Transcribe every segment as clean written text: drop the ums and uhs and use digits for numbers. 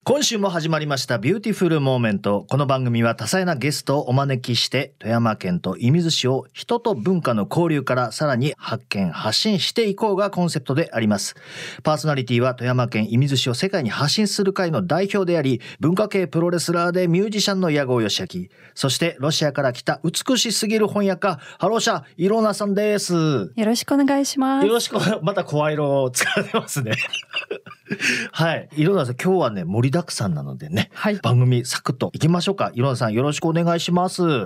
今週も始まりましたビューティフルモーメント。この番組は多彩なゲストをお招きして富山県と射水市を人と文化の交流からさらに発見発信していこうがコンセプトであります。パーソナリティは富山県射水市を世界に発信する会の代表であり、文化系プロレスラーでミュージシャンの矢後義明、そしてロシアから来た美しすぎる翻訳家ハローシャイローナさんです。 よろしくお願いします。 よろしく。また声色を使ってますねはい、イローナさん、今日はね盛りだくさんなのでね、はい、番組サクッといきましょうか。イローナさん、よろしくお願いします。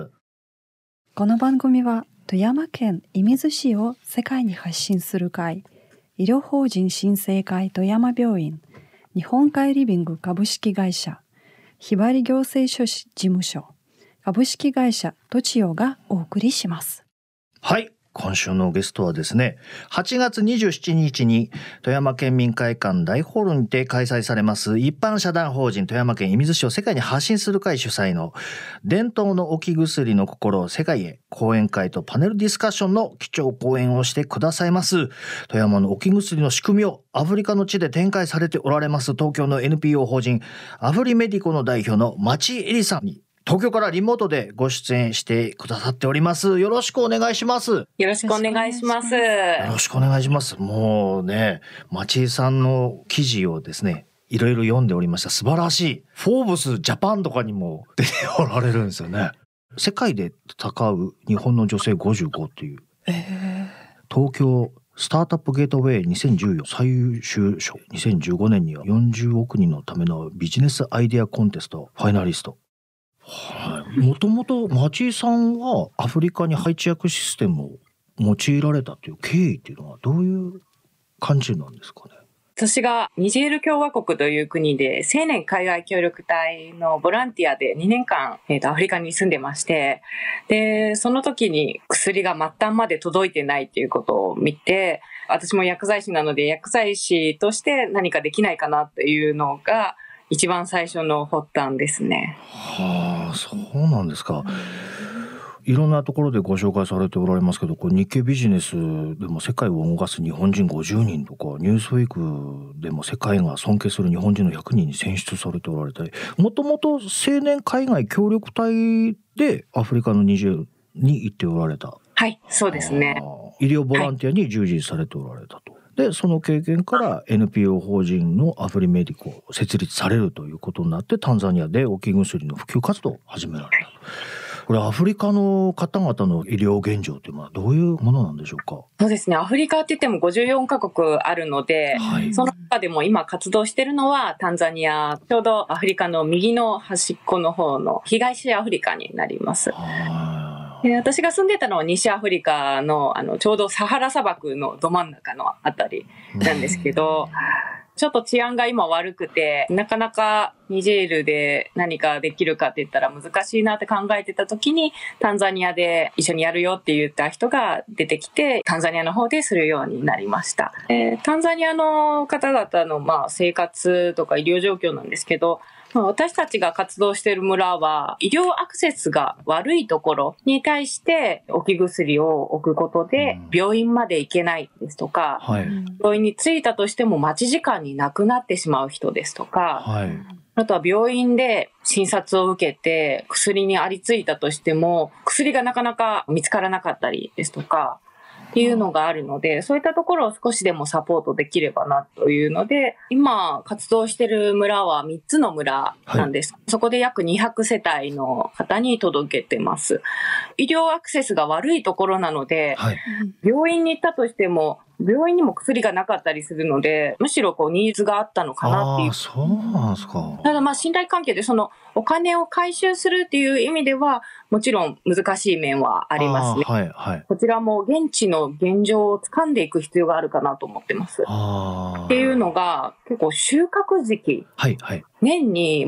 この番組は富山県射水市を世界に発信する会、医療法人新生会富山病院、日本海リビング株式会社、ひばり行政書士事務所、株式会社とちおがお送りします。 はい、今週のゲストはですね、8月27日に富山県民会館大ホールにて開催されます一般社団法人富山県射水市を世界に発信する会主催の伝統の置き薬の心を世界へ講演会とパネルディスカッションの基調講演をしてくださいます。富山の置き薬の仕組みをアフリカの地で展開されておられます東京の NPO 法人アフリメディコの代表の町井絵里さんに東京からリモートでご出演してくださっております。よろしくお願いします。 よろしくお願いします。 よろしくお願いします。もうね、町井さんの記事をですね、いろいろ読んでおりました。素晴らしい。フォーブスジャパンとかにも出ておられるんですよね。世界で戦う日本の女性55っていう、東京スタートアップゲートウェイ2014最優秀賞、2015年には40億人のためのビジネスアイデアコンテストファイナリスト。もともと町井さんはアフリカに配置役システムを用いられたという経緯っていうのはどういう感じなんですかね。 私がニジェール共和国という国で青年海外協力隊のボランティアで2年間、アフリカに住んでまして、でその時に薬が末端まで届いてないっていうことを見て、私も薬剤師なので薬剤師として何かできないかなというのが一番最初の発端ですね。 はあ、そうなんですか。いろんなところでご紹介されておられますけど、これ日経ビジネスでも世界を動かす日本人50人とか、ニュースウィークでも世界が尊敬する日本人の100人に選出されておられたり、もともと青年海外協力隊でアフリカのニジェールに行っておられた。 はい、そうですね。 医療ボランティアに従事されておられたと。でその経験から NPO 法人のアフリメディコを設立されるということになって、タンザニアで置き薬の普及活動を始められた。これアフリカの方々の医療現状というのはどういうものなんでしょうか。 そうですね、アフリカって言っても54カ国あるので、その中でも今活動しているのはタンザニア、ちょうどアフリカの右の端っこの方の東アフリカになります。私が住んでたのは西アフリカの、ちょうどサハラ砂漠のど真ん中のあたりなんですけど、ちょっと治安が今悪くて、なかなかニジェールで何かできるかって言ったら難しいなって考えてた時に、タンザニアで一緒にやるよって言った人が出てきて、タンザニアの方でするようになりました。タンザニアの方々の生活とか医療状況なんですけど、私たちが活動している村は医療アクセスが悪いところに対して置き薬を置くことで病院まで行けないですとか、病院に着いたとしても待ち時間に亡くなってしまう人ですとか、あとは病院で診察を受けて薬にありついたとしても薬がなかなか見つからなかったりですとかっていうのがあるので、そういったところを少しでもサポートできればなというので、今活動している村は3つの村なんです。そこで約200世帯の方に届けてます。医療アクセスが悪いところなので、病院に行ったとしても病院にも薬がなかったりするので、むしろニーズがあったのかなっていう。 そうなんですか。 ただ信頼関係でそのお金を回収するっていう意味ではもちろん難しい面はありますね。こちらも現地の現状を掴んでいく必要があるかなと思ってます。っていうのが結構収穫時期、年に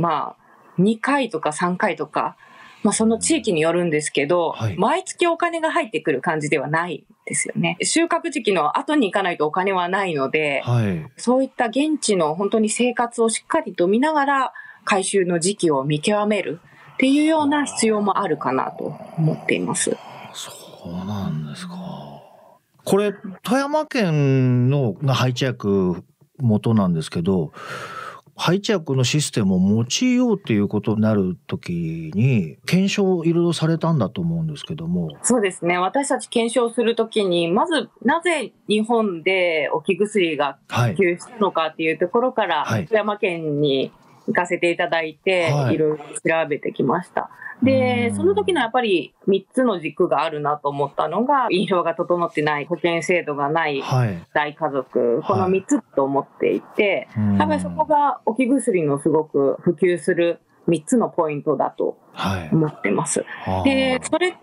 2回とか3回とか、その地域によるんですけど、毎月お金が入ってくる感じではないですよね。収穫時期の後に行かないとお金はないので、そういった現地の本当に生活をしっかりと見ながら回収の時期を見極めるっていうような必要もあるかなと思っています。 そうなんですか。これ富山県の配置役元なんですけど、 配置薬のシステムを用いようっていうことになるときに検証をいろいろされたんだと思うんですけども。 そうですね。私たち検証するときに、まずなぜ日本で置き薬が普及したのかっていうところから、富山県に行かせていただいて、いろいろ調べてきました。で、その時のやっぱり3つの軸があるなと思ったのが、インフラが整ってない、保険制度がない、大家族、この3つと思っていて、やっぱりそこが置き薬のすごく普及する3つのポイントだと思ってます。で、それって、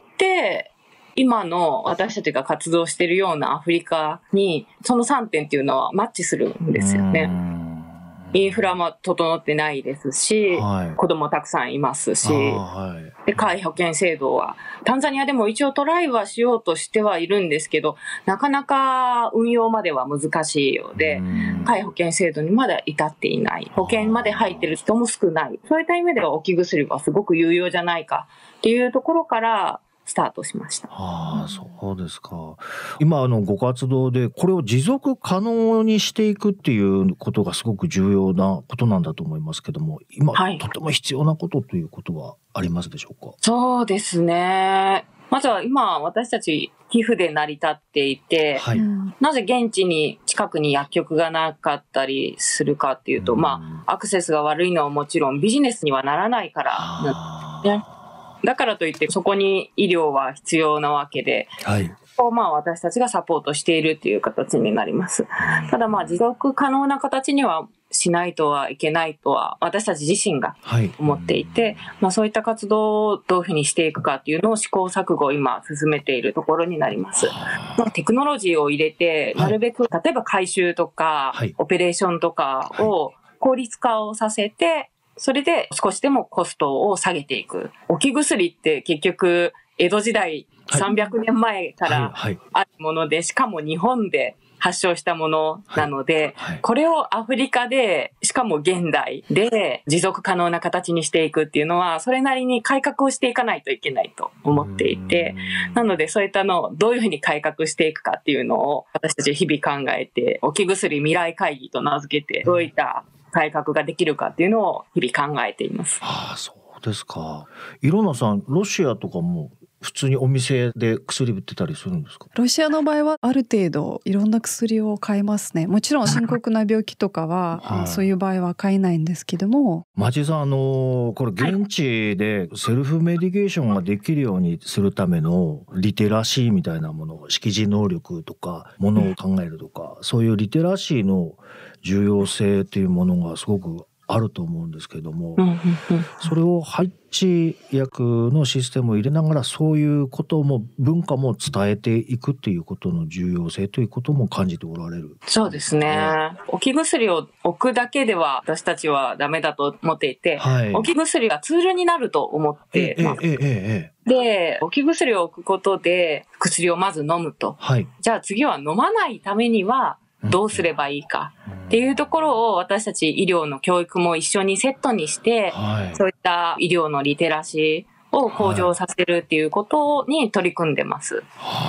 今の私たちが活動しているようなアフリカに、その3点っていうのはマッチするんですよね。インフラも整ってないですし、子供たくさんいますし、で、皆保険制度は、タンザニアでも一応トライはしようとしてはいるんですけど、なかなか運用までは難しいようで、皆保険制度にまだ至っていない。保険まで入ってる人も少ない。そういった意味では置き薬はすごく有用じゃないかっていうところから、スタートしました。 そうですか。今ご活動でこれを持続可能にしていくっていうことがすごく重要なことなんだと思いますけども、今、とても必要なことということはありますでしょうか？ そうですね。まずは今私たち寄付で成り立っていて、なぜ現地に近くに薬局がなかったりするかっていうと、アクセスが悪いのはもちろんビジネスにはならないからなんですね。だからといってそこに医療は必要なわけで、そこを私たちがサポートしているという形になります。ただ持続可能な形にはしないとはいけないとは私たち自身が思っていて、そういった活動をどういうふうにしていくかっていうのを試行錯誤を今進めているところになります。テクノロジーを入れて、なるべく例えば回収とかオペレーションとかを効率化をさせて、それで少しでもコストを下げていく。置き薬って結局江戸時代300年前からあるもので、しかも日本で発症したものなので、これをアフリカで、しかも現代で持続可能な形にしていくっていうのは、それなりに改革をしていかないといけないと思っていて、なのでそういったのをどういうふうに改革していくかっていうのを私たち日々考えて、置き薬未来会議と名付けて、どういった改革ができるかっていうのを日々考えています。 そうですか。色名さん、ロシアとかも普通にお店で薬売ってたりするんですか？ ロシアの場合はある程度いろんな薬を買えますね。もちろん深刻な病気とかは、そういう場合は買えないんですけども。 町井さん、これ現地でセルフメディケーションができるようにするためのリテラシーみたいなもの、識字能力とかものを考えるとか、そういうリテラシーの重要性っていうものがすごくあると思うんですけども、それを配置薬のシステムを入れながら、そういうことも文化も伝えていくっていうことの重要性ということも感じておられる。 そうですね。置き薬を置くだけでは私たちはダメだと思っていて、置き薬がツールになると思ってます。で、置き薬を置くことで薬をまず飲むと。じゃあ次は飲まないためにはどうすればいいかっていうところを私たち医療の教育も一緒にセットにして、そういった医療のリテラシーを向上させるっていうことに取り組んでます。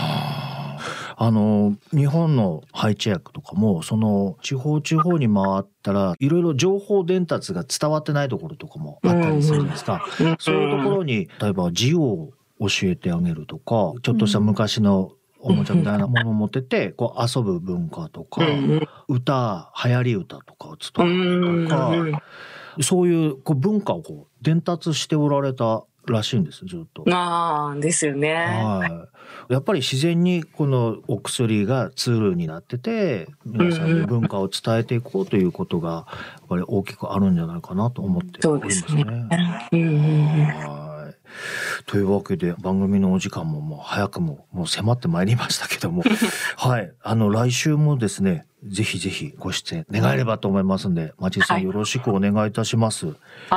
日本の配置薬とかもその地方に回ったらいろいろ情報伝達が伝わってないところとかもあったりするんですか？そういうところに例えば字を教えてあげるとか、ちょっとした昔のおもちゃみたいなものを持ってて遊ぶ文化とか、歌、流行り歌とかを伝えるとか、そういう文化を伝達しておられたらしいんです、ずっと。 ですよね。 やっぱり自然にこのお薬がツールになってて、皆さんに文化を伝えていこうということがやっぱり大きくあるんじゃないかなと思っておりますね。というわけで番組のお時間ももう早くもう迫ってまいりましたけども来週もですね、ぜひぜひご出演願えればと思いますので、町井さんよろしくお願いいたします。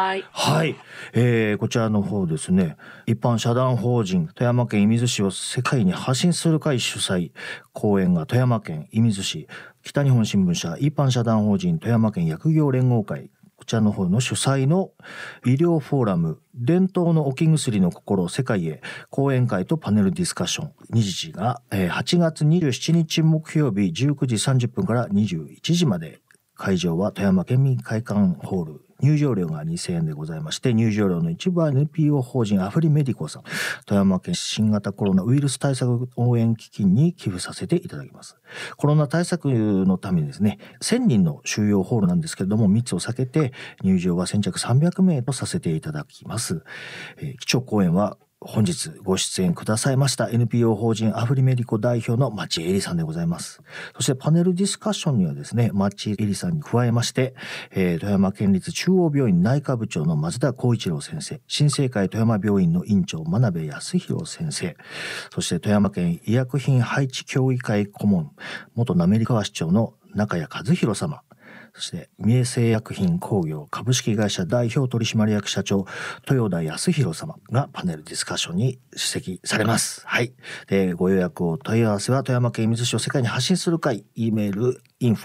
こちらの方ですね、一般社団法人富山県射水市を世界に発信する会主催、講演が富山県射水市、北日本新聞社一般社団法人富山県薬業連合会、こちらの方の主催の医療フォーラム伝統の置き薬の心世界へ講演会とパネルディスカッション、日時が8月27日木曜日19時30分から21時まで会場は富山県民会館ホール。入場料が2000円でございまして、入場料の一部は NPO 法人アフリメディコさん、富山県新型コロナウイルス対策応援基金に寄付させていただきます。コロナ対策のためにですね、1000人の収容ホールなんですけれども、密を避けて入場は先着300名とさせていただきます。基調講演は本日ご出演くださいました NPO 法人アフリメディコ代表の町江里さんでございます。そしてパネルディスカッションにはですね、町江里さんに加えまして、富山県立中央病院内科部長の松田光一郎先生、新生会富山病院の院長真鍋康弘先生、そして富山県医薬品配置協議会顧問元滑川市長の中谷和弘様、そして三重製薬品工業株式会社代表取締役社長豊田康弘様がパネルディスカッションに出席されます。はい。で、ご予約を問い合わせは富山県射水市を世界に発信する会、Eメール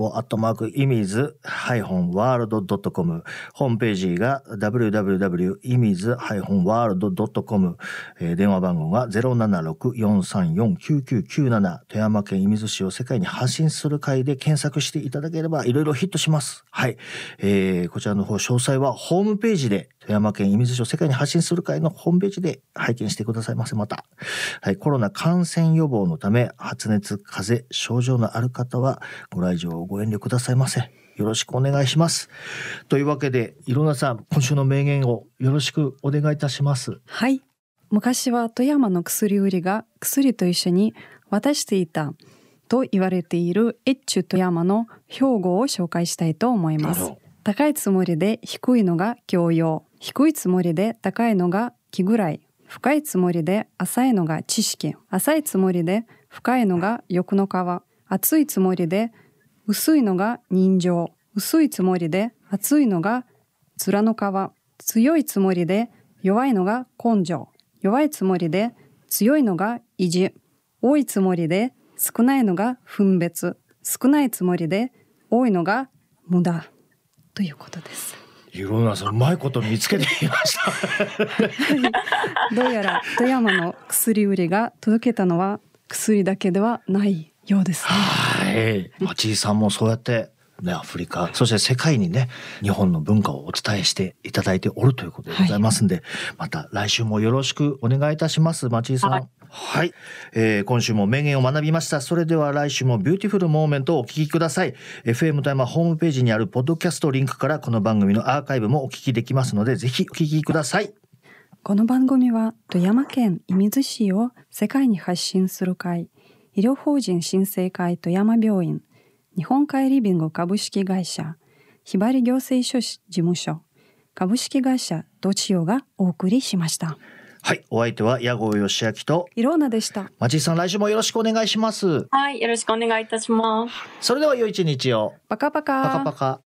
info@imiz-world.com、 ホームページが www.imiz-world.com、 電話番号が 076-434-9997、 富山県射水市を世界に発信する会で検索していただければいろいろヒットします。はい。こちらの方詳細はホームページで、富山県射水市を世界に発信する会のホームページで拝見してくださいませ。また、はい、コロナ感染予防のため発熱、風邪、症状のある方はご来場をご遠慮くださいませ。よろしくお願いします。というわけで、いろなさん、今週の名言をよろしくお願いいたします。 はい。昔は富山の薬売りが薬と一緒に渡していたと言われている越中富山の標語を紹介したいと思います。高いつもりで低いのが教養、低いつもりで高いのが気ぐらい、深いつもりで浅いのが知識、浅いつもりで深いのが欲の皮、厚いつもりで薄いのが人情、薄いつもりで厚いのが面の皮、強いつもりで弱いのが根性、弱いつもりで強いのが意地、多いつもりで少ないのが分別、少ないつもりで多いのが無駄ということです。 いろんなさん、うまいこと見つけていましたどうやら富山の薬売りが届けたのは薬だけではないようですね。 はい。町井さんもそうやってね、アフリカ、そして世界にね、日本の文化をお伝えしていただいておるということでございますんで、はい、また来週もよろしくお願いいたします。町井さん。はい。はい、今週も名言を学びました。それでは来週もビューティフルモーメントをお聞きください。FM 富山ホームページにあるポッドキャストリンクからこの番組のアーカイブもお聞きできますので、ぜひお聞きください。 この番組は富山県射水市を世界に発信する会、医療法人新生会富山病院、日本海リビング株式会社、ひばり行政書士事務所、株式会社どちよがお送りしました。 はい、お相手は矢後義明といろうなでした。 町井さん、来週もよろしくお願いします。 はい、よろしくお願いいたします。 それでは良い一日を。 パカパカ。 パカパカ。